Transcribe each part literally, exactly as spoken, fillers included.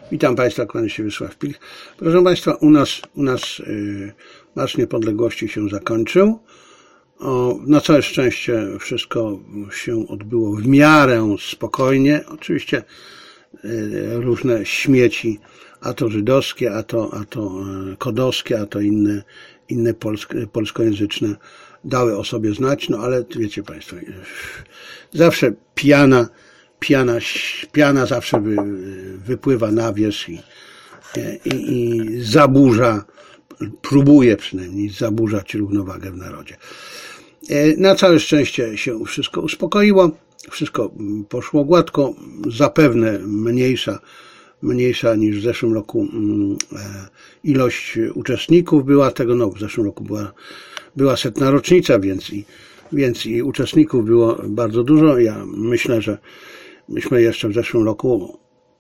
Witam Państwa, kłania się Wiesław Pilch. Proszę Państwa, u nas, u nas yy, Marsz Niepodległości się zakończył. O, na całe szczęście wszystko się odbyło w miarę spokojnie. Oczywiście yy, różne śmieci, a to żydowskie, a to, a to kodowskie, a to inne, inne polsk, polskojęzyczne dały o sobie znać, no ale wiecie Państwo, zawsze piana, piana, piana zawsze wy, wypływa na wierzch i, i, i zaburza, próbuje przynajmniej zaburzać równowagę w narodzie. Na całe szczęście się wszystko uspokoiło, wszystko poszło gładko, zapewne mniejsza, mniejsza niż w zeszłym roku ilość uczestników była tego, no w zeszłym roku była, była setna rocznica, więc i, więc i uczestników było bardzo dużo. Ja myślę, że myśmy jeszcze w zeszłym roku,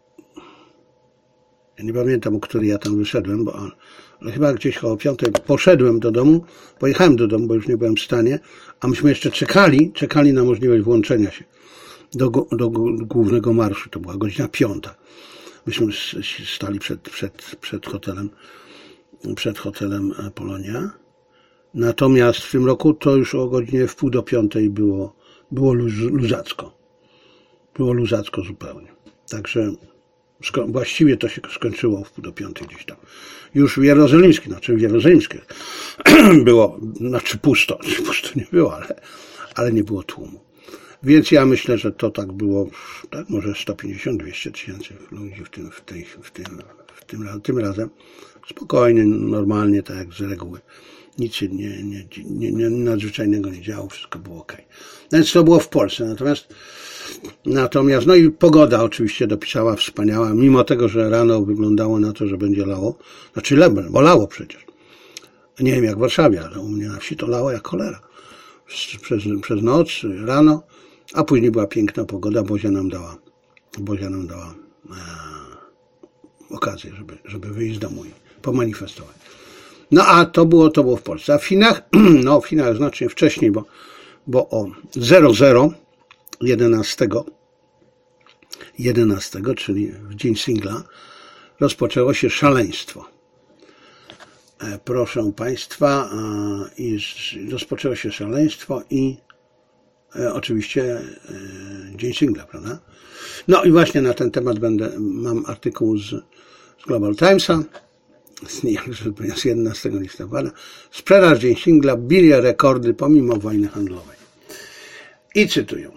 ja nie pamiętam, o której ja tam wyszedłem, bo ale chyba gdzieś koło piątej poszedłem do domu, pojechałem do domu, bo już nie byłem w stanie, a myśmy jeszcze czekali, czekali na możliwość włączenia się do, do głównego marszu. To była godzina piąta. Myśmy stali przed, przed, przed hotelem, przed hotelem Polonia. Natomiast w tym roku to już o godzinie w pół do piątej było, było luz, luzacko. Było luzacko zupełnie. Także właściwie to się skończyło w pół do piątej gdzieś tam. Już w Jerozolimskim, znaczy w Jerozolimskim było, znaczy pusto, pusto nie było, ale, ale nie było tłumu. Więc ja myślę, że to tak było, tak może sto pięćdziesiąt do dwustu tysięcy ludzi w tym, w tej, w tym, w tym, tym razem. Spokojnie, normalnie, tak jak z reguły. Nic się nie, nie, nie, nie, nadzwyczajnego nie działo, wszystko było ok. Więc to było w Polsce. Natomiast, natomiast, no i pogoda oczywiście dopisała wspaniała, mimo tego, że rano wyglądało na to, że będzie lało. Znaczy leber, bo lało przecież. Nie wiem jak w Warszawie, ale u mnie na wsi to lało jak cholera. Przez, przez noc, rano, a później była piękna pogoda, Bozia nam dała, Bozia nam dała e, okazję, żeby, żeby wyjść z domu i pomanifestować. No a to było, to było w Polsce. A w Chinach, no w Chinach znacznie wcześniej, bo, bo o zero zero jedenastego, jedenastego, czyli w dzień singla, rozpoczęło się szaleństwo. E, proszę Państwa, e, i rozpoczęło się szaleństwo i e, oczywiście e, dzień singla, prawda? No i właśnie na ten temat będę, mam artykuł z, z Global Timesa, z jedenastego listopada. Sprzedaż dzień singla bije rekordy pomimo wojny handlowej. I cytuję.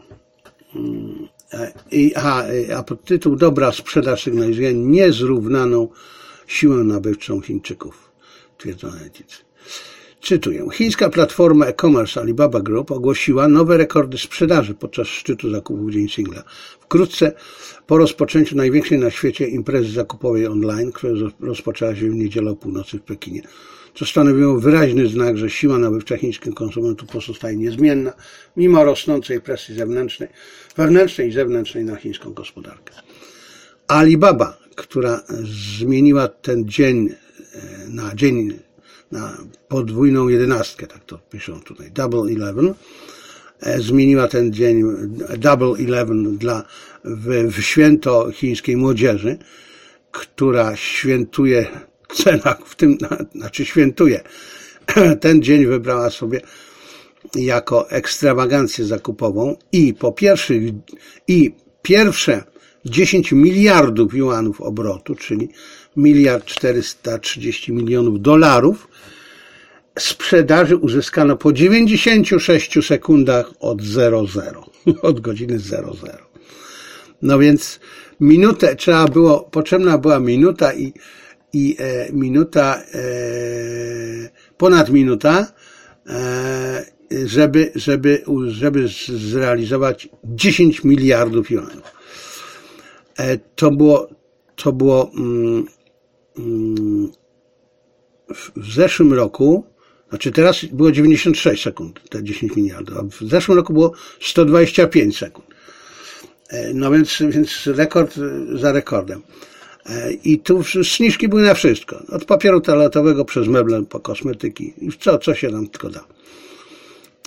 I, a, a pod tytuł dobra sprzedaż sygnalizuje niezrównaną siłę nabywczą Chińczyków, twierdzą analitycy. Cytuję. Chińska platforma e-commerce Alibaba Group ogłosiła nowe rekordy sprzedaży podczas szczytu zakupów dzień singla. Wkrótce po rozpoczęciu największej na świecie imprezy zakupowej online, która rozpoczęła się w niedzielę o północy w Pekinie, co stanowiło wyraźny znak, że siła nabywcza chińskich konsumentów pozostaje niezmienna, mimo rosnącej presji zewnętrznej, wewnętrznej i zewnętrznej na chińską gospodarkę. Alibaba, która zmieniła ten dzień na dzień na podwójną jedenastkę, tak to piszą tutaj, Double Eleven, zmieniła ten dzień Double Eleven dla, w, w święto chińskiej młodzieży, która świętuje cenach, w tym, znaczy świętuje, ten dzień wybrała sobie jako ekstrawagancję zakupową i po pierwszych, i pierwsze dziesięć miliardów juanów obrotu, czyli miliard czterysta trzydzieści milionów dolarów sprzedaży uzyskano po dziewięćdziesięciu sześciu sekundach od zero zero, od godziny zero zero. No więc minutę trzeba było, potrzebna była minuta i, i e, minuta, e, ponad minuta, e, żeby, żeby, żeby zrealizować dziesięć miliardów juanów. E, to było, to było mm, mm, w zeszłym roku, znaczy teraz było dziewięćdziesiąt sześć sekund, te dziesięć miliardów, a w zeszłym roku było sto dwadzieścia pięć sekund. No więc, więc rekord za rekordem. I tu zniżki były na wszystko. Od papieru toaletowego przez meble po kosmetyki i co, co się nam tylko da.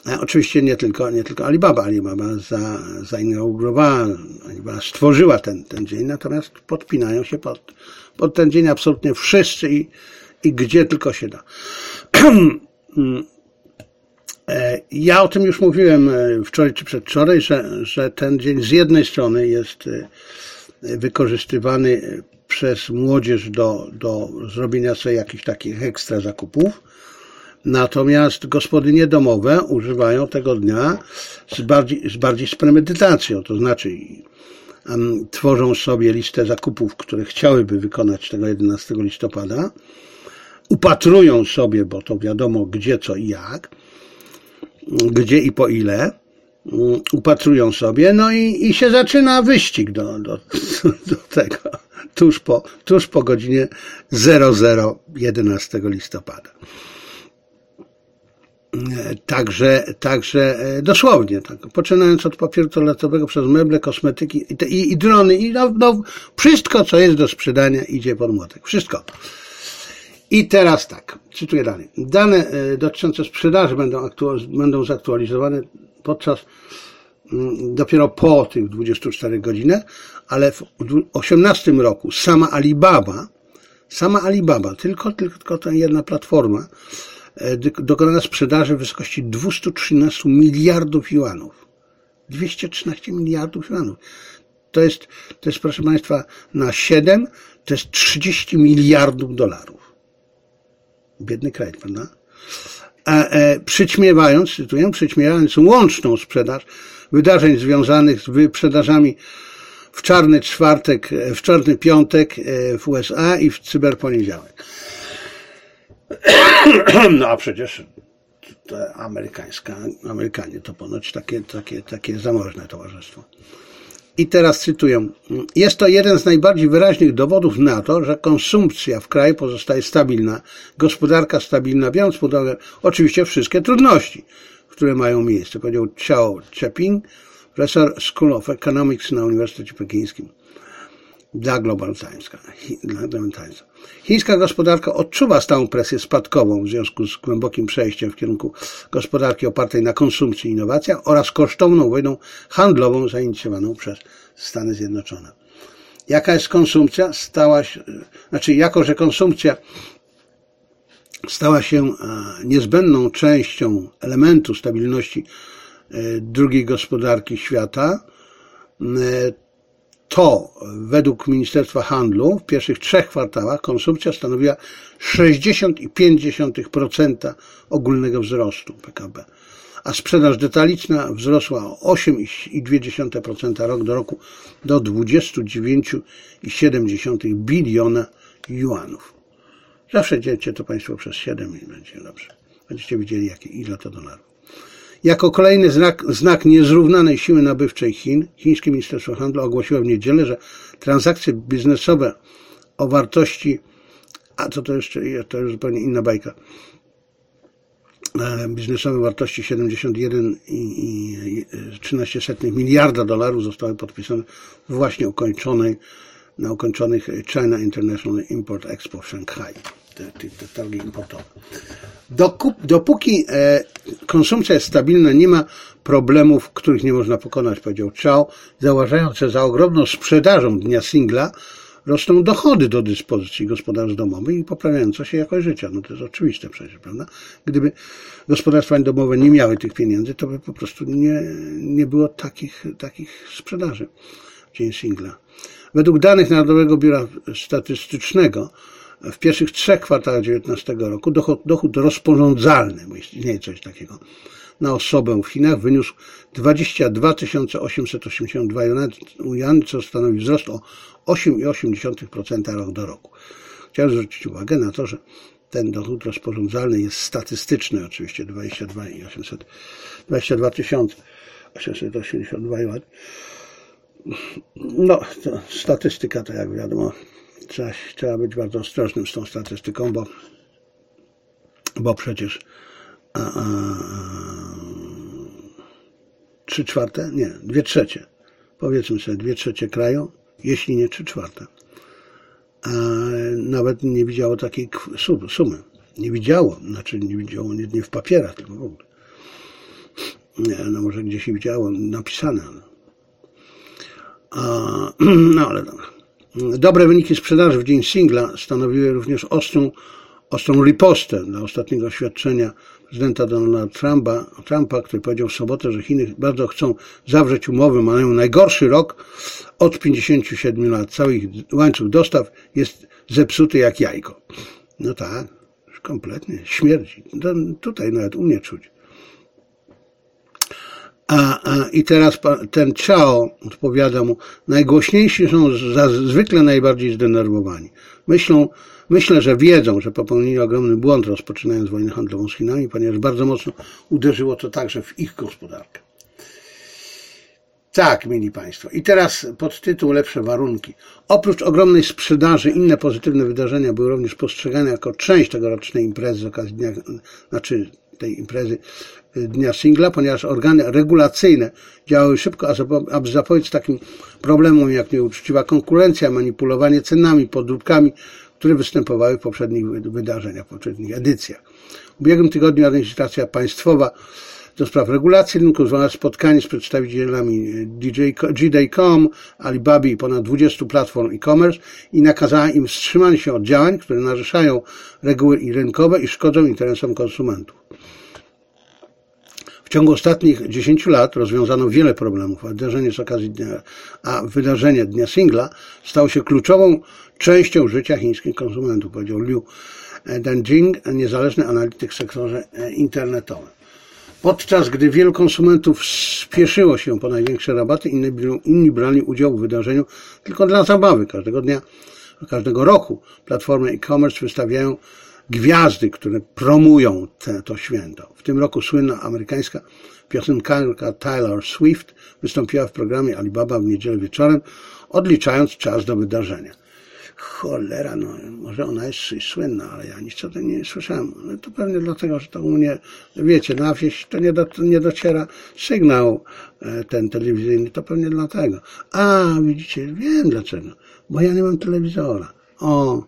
A oczywiście nie tylko, nie tylko Alibaba. Alibaba za, zainaugurowała, Alibaba stworzyła ten, ten dzień, natomiast podpinają się pod, pod ten dzień absolutnie wszyscy i, i gdzie tylko się da. Ja o tym już mówiłem wczoraj czy przedwczoraj, że, że ten dzień z jednej strony jest wykorzystywany przez młodzież do, do zrobienia sobie jakichś takich ekstra zakupów, natomiast gospodynie domowe używają tego dnia z bardziej, z bardziej z premedytacją, to znaczy um, tworzą sobie listę zakupów, które chciałyby wykonać tego jedenastego listopada, upatrują sobie, bo to wiadomo gdzie, co i jak, gdzie i po ile, upatrują sobie, no i, i się zaczyna wyścig do, do, do tego, tuż po, tuż po godzinie zero zero jedenastego listopada. Także, także dosłownie, tak, poczynając od papieru toaletowego przez meble, kosmetyki i, i, i drony, i no, no, wszystko, co jest do sprzedania, idzie pod młotek. Wszystko. I teraz tak, cytuję dalej. Dane dotyczące sprzedaży będą, będą zaktualizowane podczas, dopiero po tych dwudziestu czterech godzinach, ale w osiemnastym roku sama Alibaba, sama Alibaba, tylko, tylko ta jedna platforma, dokonana sprzedaży w wysokości dwieście trzynaście miliardów juanów. dwieście trzynaście miliardów juanów. To jest, to jest, proszę Państwa, na siedem, to jest trzydzieści miliardów dolarów. Biedny kraj, prawda? A, e, przyćmiewając, cytuję, przyćmiewając łączną sprzedaż wydarzeń związanych z wyprzedażami w czarny czwartek, w czarny piątek w U S A i w cyberponiedziałek. No a przecież to amerykańska, Amerykanie to ponoć takie, takie, takie zamożne towarzystwo. I teraz cytuję. Jest to jeden z najbardziej wyraźnych dowodów na to, że konsumpcja w kraju pozostaje stabilna, gospodarka stabilna, biorąc pod uwagę oczywiście wszystkie trudności, które mają miejsce, powiedział Xiao Zheping, profesor School of Economics na Uniwersytecie Pekińskim. Dla Global Times. Dla Global Times. Chińska gospodarka odczuwa stałą presję spadkową w związku z głębokim przejściem w kierunku gospodarki opartej na konsumpcji i innowacjach oraz kosztowną wojną handlową zainicjowaną przez Stany Zjednoczone. Jaka jest konsumpcja? Stała się, znaczy jako, że konsumpcja stała się niezbędną częścią elementu stabilności drugiej gospodarki świata, to według Ministerstwa Handlu w pierwszych trzech kwartałach konsumpcja stanowiła sześćdziesiąt przecinek pięć procent ogólnego wzrostu P K B, a sprzedaż detaliczna wzrosła o osiem przecinek dwa procent rok do roku do dwadzieścia dziewięć przecinek siedem biliona juanów. Zawsze dzielcie to Państwo przez siedem i będzie dobrze. Będziecie widzieli, jakie, ile to dolarów. Jako kolejny znak, znak niezrównanej siły nabywczej Chin, chińskie Ministerstwo Handlu ogłosiło w niedzielę, że transakcje biznesowe o wartości, a co to jeszcze, to już zupełnie inna bajka, biznesowe wartości siedemdziesiąt jeden przecinek trzynaście miliarda dolarów zostały podpisane w właśnie ukończonej, na ukończonych China International Import Expo w Szanghaju. Te, te, te targi importowe. Dokup, dopóki e, konsumpcja jest stabilna, nie ma problemów, których nie można pokonać, powiedział Xiao, zauważając, że za ogromną sprzedażą dnia singla rosną dochody do dyspozycji gospodarstw domowych i poprawiająca się jakość życia. No to jest oczywiste przecież, prawda? Gdyby gospodarstwa domowe nie miały tych pieniędzy, to by po prostu nie, nie było takich, takich sprzedaży w dzień singla. Według danych Narodowego Biura Statystycznego w pierwszych trzech kwartałach dwa tysiące dziewiętnastego roku dochód, dochód rozporządzalny, bo istnieje coś takiego, na osobę w Chinach wyniósł dwadzieścia dwa tysiące osiemset osiemdziesiąt dwa juany, co stanowi wzrost o osiem przecinek osiem procent rok do roku. Chciałem zwrócić uwagę na to, że ten dochód rozporządzalny jest statystyczny, oczywiście dwadzieścia dwa tysiące osiemset osiemdziesiąt dwa juany. No, to statystyka to jak wiadomo, trzeba, trzeba być bardzo ostrożnym z tą statystyką, bo, bo przecież a, a, trzy czwarte, nie, dwie trzecie, powiedzmy sobie dwie trzecie kraju, jeśli nie trzy czwarte, a nawet nie widziało takiej sumy. Nie widziało, znaczy nie widziało nie, nie w papierach, tylko w ogóle. Nie, no może gdzieś widziałem napisane. A, no ale dobra. Dobre wyniki sprzedaży w dzień singla stanowiły również ostrą, ostrą ripostę dla ostatniego oświadczenia prezydenta Donalda Trumpa, Trumpa, który powiedział w sobotę, że Chiny bardzo chcą zawrzeć umowy, mają najgorszy rok od pięćdziesięciu siedmiu lat. Cały ich łańcuch dostaw jest zepsuty jak jajko. No tak, już kompletnie, śmierdzi. To tutaj nawet u mnie czuć. A, a, I teraz ten Chao odpowiada mu, najgłośniejsi są zwykle najbardziej zdenerwowani. Myślą, myślę, że wiedzą, że popełnili ogromny błąd, rozpoczynając wojnę handlową z Chinami, ponieważ bardzo mocno uderzyło to także w ich gospodarkę. Tak, mili Państwo. I teraz podtytuł Lepsze warunki. Oprócz ogromnej sprzedaży, inne pozytywne wydarzenia były również postrzegane jako część tegorocznej imprezy z okazji dnia, znaczy tej imprezy dnia singla, ponieważ organy regulacyjne działały szybko, aby zapobiec takim problemom jak nieuczciwa konkurencja, manipulowanie cenami, podróbkami, które występowały w poprzednich wydarzeniach, w poprzednich edycjach. W ubiegłym tygodniu administracja państwowa do spraw regulacji rynku zwołała spotkanie z przedstawicielami G D kropka com, Alibaby i ponad dwudziestu platform e-commerce i nakazała im wstrzymanie się od działań, które naruszają reguły rynkowe i szkodzą interesom konsumentów. W ciągu ostatnich dziesięciu lat rozwiązano wiele problemów, a wydarzenie z okazji dnia, a wydarzenie Dnia Singla stało się kluczową częścią życia chińskich konsumentów, powiedział Liu Danjing, niezależny analityk w sektorze internetowym. Podczas gdy wielu konsumentów spieszyło się po największe rabaty, inni, inni brali udział w wydarzeniu tylko dla zabawy. Każdego dnia, każdego roku platformy e-commerce wystawiają gwiazdy, które promują te, to święto. W tym roku słynna amerykańska piosenkarka Taylor Swift wystąpiła w programie Alibaba w niedzielę wieczorem, odliczając czas do wydarzenia. Cholera, no może ona jest słynna, ale ja nic o tym nie słyszałem. No to pewnie dlatego, że to u mnie, wiecie, na wieś to nie, do, nie dociera sygnał ten telewizyjny, to pewnie dlatego. A, widzicie, wiem dlaczego, bo ja nie mam telewizora. O,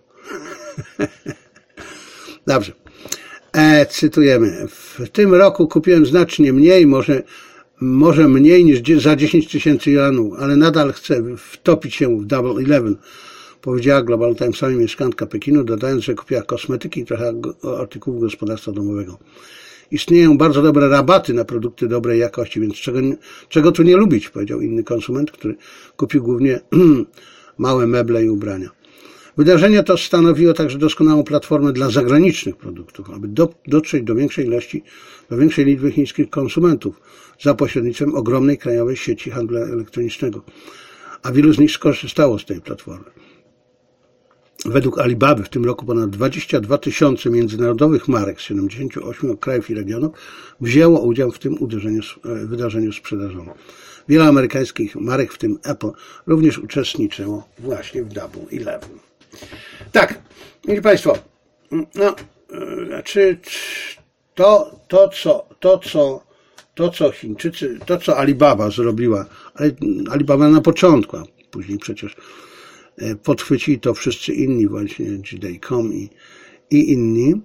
dobrze. E, cytujemy. W tym roku kupiłem znacznie mniej, może, może mniej niż za dziesięć tysięcy juanów, ale nadal chcę wtopić się w Double Eleven, powiedziała Global Timesowi mieszkanka Pekinu, dodając, że kupiła kosmetyki i trochę artykułów gospodarstwa domowego. Istnieją bardzo dobre rabaty na produkty dobrej jakości, więc czego, czego tu nie lubić, powiedział inny konsument, który kupił głównie małe meble i ubrania. Wydarzenie to stanowiło także doskonałą platformę dla zagranicznych produktów, aby do, dotrzeć do większej ilości, do większej liczby chińskich konsumentów za pośrednictwem ogromnej krajowej sieci handlu elektronicznego, a wielu z nich skorzystało z tej platformy. Według Alibaby w tym roku ponad dwadzieścia dwa tysiące międzynarodowych marek z siedemdziesięciu ośmiu krajów i regionów wzięło udział w tym uderzeniu, wydarzeniu sprzedażowym. Wiele amerykańskich marek, w tym Apple, również uczestniczyło właśnie w Double Eleven. Tak, mieli Państwo, no, czy to, to, co, to, co, to, co Chińczycy, to, co Alibaba zrobiła, ale Alibaba na początku, a później przecież podchwycili to wszyscy inni, właśnie G D kropka com i, i inni.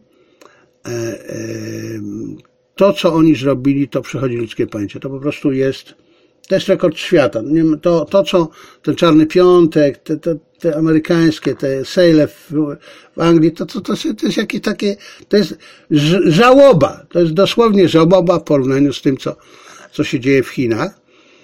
To, co oni zrobili, to przechodzi ludzkie pojęcie. To po prostu jest, to jest rekord świata. To, to co ten Czarny Piątek, te, te, te amerykańskie, te sale w, w Anglii, to, to, to, to jest jakieś takie, to jest żałoba. To jest dosłownie żałoba w porównaniu z tym, co, co się dzieje w Chinach.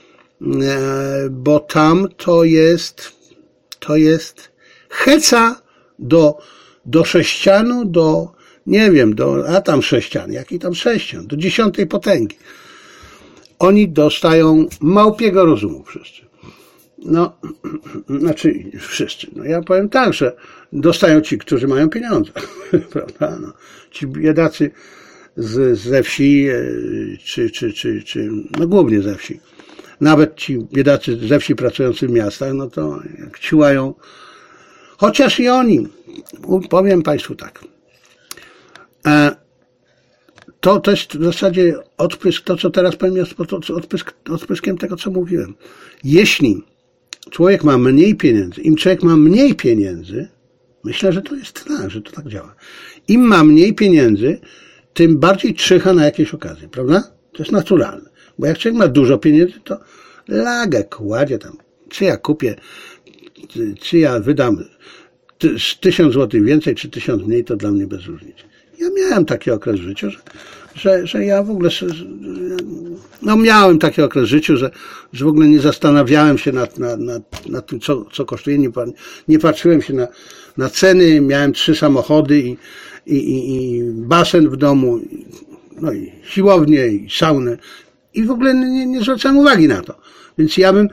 Bo tam to jest To jest heca do, do sześcianu, do, nie wiem, do, a tam sześcian, jaki tam sześcian, do dziesiątej potęgi. Oni dostają małpiego rozumu wszyscy. No, znaczy wszyscy. No ja powiem tak, że dostają ci, którzy mają pieniądze. Prawda? No, ci biedacy z, ze wsi, czy, czy, czy, czy, no głównie ze wsi. Nawet ci biedacy ze wsi pracujący w miastach, no to jak ciłają, chociaż i oni, powiem Państwu tak, to, to jest w zasadzie odprysk, to co teraz powiem jest odprysk, odpryskiem tego, co mówiłem. Jeśli człowiek ma mniej pieniędzy, im człowiek ma mniej pieniędzy, myślę, że to jest tak, że to tak działa. Im ma mniej pieniędzy, tym bardziej czyha na jakieś okazje, prawda? To jest naturalne. Bo jak człowiek ma dużo pieniędzy, to lagę kładzie tam. Czy ja kupię, czy ja wydam tysiąc złotych więcej, czy tysiąc mniej, to dla mnie bez różnicy. Ja miałem taki okres w życiu, że, że, że ja w ogóle, no miałem taki okres w życiu, że, że w ogóle nie zastanawiałem się nad, nad, nad, nad tym, co, co kosztuje, nie, nie patrzyłem się na, na ceny, miałem trzy samochody i, i, i, i basen w domu, no i siłownię, i saunę i w ogóle nie, nie zwracałem uwagi na to. Więc ja bym,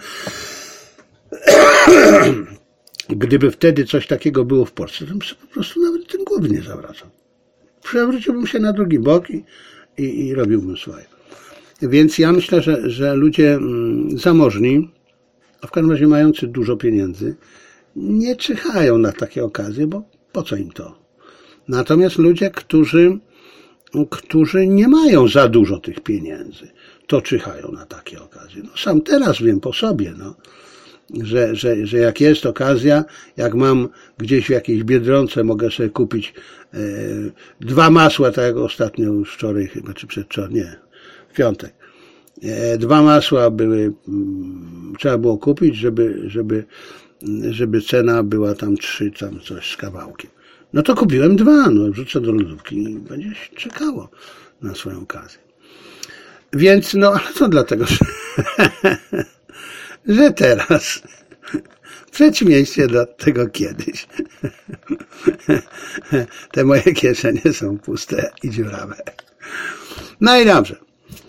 gdyby wtedy coś takiego było w Polsce, to bym sobie po prostu nawet tym głowy nie zawracał. Przewróciłbym się na drugi bok i, i, i robiłbym swoje. Więc ja myślę, że, że ludzie zamożni, a w każdym razie mający dużo pieniędzy, nie czyhają na takie okazje, bo po co im to? Natomiast ludzie, którzy, którzy nie mają za dużo tych pieniędzy, to czyhają na takie okazje. No, sam teraz wiem po sobie, no, że, że, że jak jest okazja, jak mam gdzieś w jakiejś Biedronce, mogę sobie kupić e, dwa masła, tak jak ostatnio już wczoraj chyba, czy przedwczoraj, nie, w piątek. E, dwa masła były, m, trzeba było kupić, żeby, żeby, żeby cena była tam trzy, tam coś z kawałkiem. No to kupiłem dwa, no wrzucę do lodówki i będzie czekało na swoją okazję. Więc, no, ale to dlatego, że, że teraz, w przeciwieństwie do tego kiedyś, te moje kieszenie są puste i dziurawe. No i dobrze.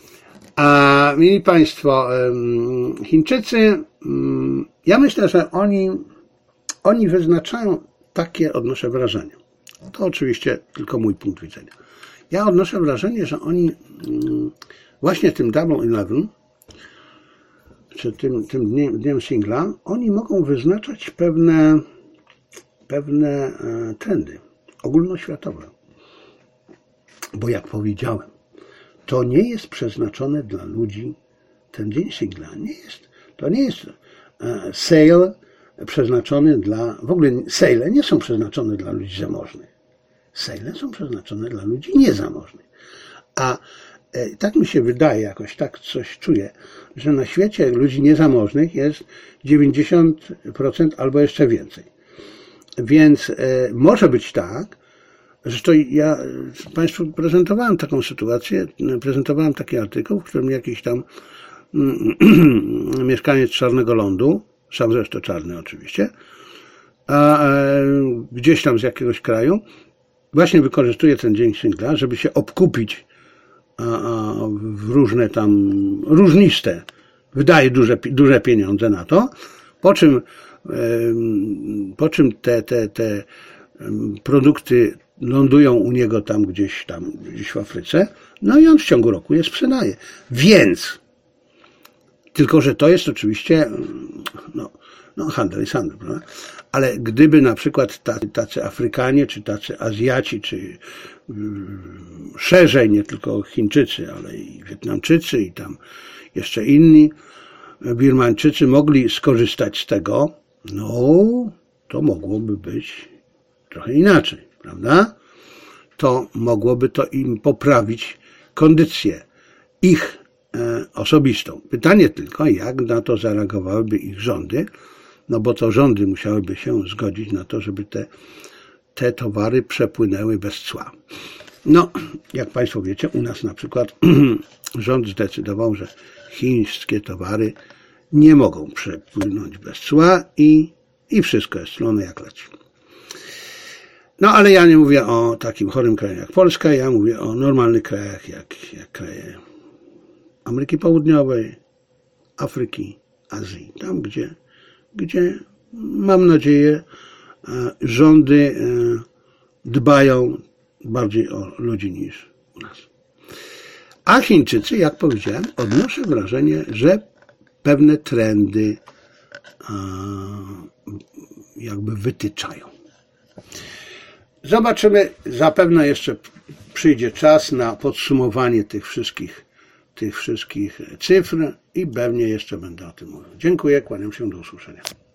A mieli Państwo, Chińczycy, ja myślę, że oni, oni wyznaczają takie, odnoszę wrażenie. To oczywiście tylko mój punkt widzenia. Ja odnoszę wrażenie, że oni właśnie tym Double Eleven, czy tym, tym dniem, dniem singla, oni mogą wyznaczać pewne, pewne trendy ogólnoświatowe. Bo jak powiedziałem, to nie jest przeznaczone dla ludzi, ten dzień singla nie jest, to nie jest sale przeznaczony dla, w ogóle sale nie są przeznaczone dla ludzi zamożnych. Sale są przeznaczone dla ludzi niezamożnych. A e, tak mi się wydaje, jakoś tak coś czuję, że na świecie ludzi niezamożnych jest dziewięćdziesiąt procent albo jeszcze więcej. Więc e, może być tak, że to ja Państwu prezentowałem taką sytuację, prezentowałem taki artykuł, w którym jakiś tam mieszkaniec Czarnego Lądu, sam zresztą czarny oczywiście, a e, gdzieś tam z jakiegoś kraju, właśnie wykorzystuje ten dzień singla, żeby się obkupić a, a, w różne tam, różniste, wydaje duże, duże pieniądze na to, po czym, e, po czym te, te, te produkty lądują u niego tam gdzieś tam, gdzieś w Afryce, no i on w ciągu roku je sprzedaje. Więc, tylko że to jest oczywiście, no, no handel jest handel, prawda? Ale gdyby na przykład tacy, tacy Afrykanie, czy tacy Azjaci, czy yy, szerzej, nie tylko Chińczycy, ale i Wietnamczycy i tam jeszcze inni Birmańczycy mogli skorzystać z tego, no to mogłoby być trochę inaczej, prawda? To mogłoby to im poprawić kondycję ich e, osobistą. Pytanie tylko, jak na to zareagowałyby ich rządy, no bo to rządy musiałyby się zgodzić na to, żeby te, te towary przepłynęły bez cła. No, jak Państwo wiecie, u nas na przykład rząd zdecydował, że chińskie towary nie mogą przepłynąć bez cła i, i wszystko jest clone jak leci. No, ale ja nie mówię o takim chorym kraju jak Polska, ja mówię o normalnych krajach jak, jak kraje Ameryki Południowej, Afryki, Azji. Tam, gdzie, gdzie mam nadzieję rządy dbają bardziej o ludzi niż u nas. A Chińczycy, jak powiedziałem, odnoszę wrażenie, że pewne trendy jakby wytyczają. Zobaczymy, zapewne jeszcze przyjdzie czas na podsumowanie tych wszystkich, tych wszystkich cyfr i pewnie jeszcze będę o tym mówił. Dziękuję, kłaniam się, do usłyszenia.